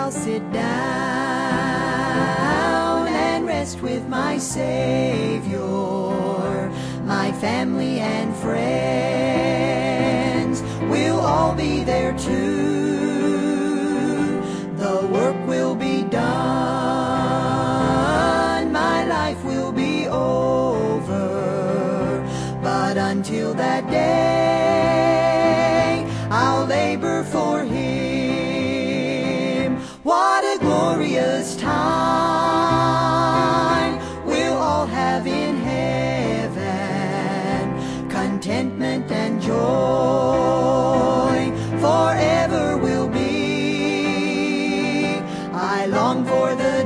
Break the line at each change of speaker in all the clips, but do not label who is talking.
I'll sit down and rest with my Savior. My family and friends will all be there too. The work will be done, my life will be over. But until that day, I'll labor for Him. What a glorious time we'll all have in heaven. Contentment and joy forever will be. I long for the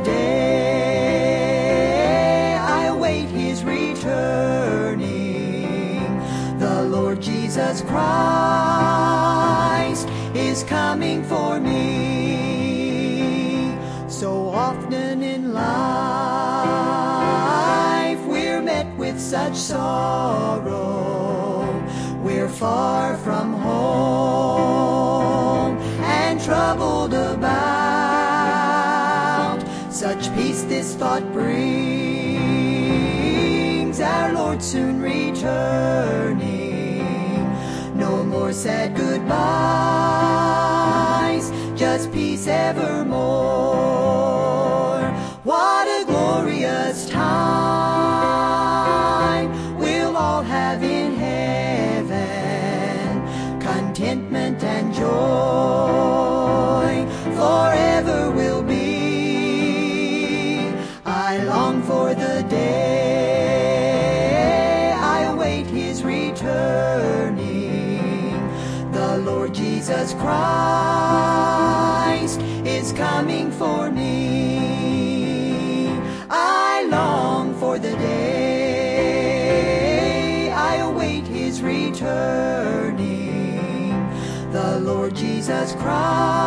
day I await His returning. The Lord Jesus Christ is coming for me. So often in life we're met with such sorrow. We're far from home and troubled about. Such peace this thought brings, our Lord soon returning. No more sad goodbyes, just peace evermore. What a glorious time we'll all have in heaven. Contentment and joy forever will be. I long for the day I await His returning. The Lord Jesus Christ is coming for me. I long for the day I await His returning. The Lord Jesus Christ